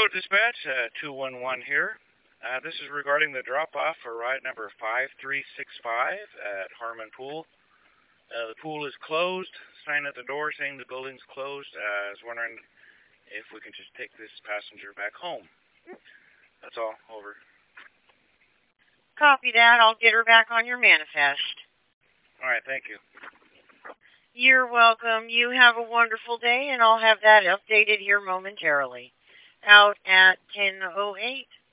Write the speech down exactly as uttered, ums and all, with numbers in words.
Hello, dispatch. Uh, two one one here. Uh, this is regarding the drop-off for ride number five three six five at Harmon Pool. Uh, the pool is closed. Sign at the door saying the building's closed. Uh, I was wondering if we can just take this passenger back home. That's all. Over. Copy that. I'll get her back on your manifest. All right. Thank you. You're welcome. You have a wonderful day, and I'll have that updated here momentarily. Out at ten oh eight.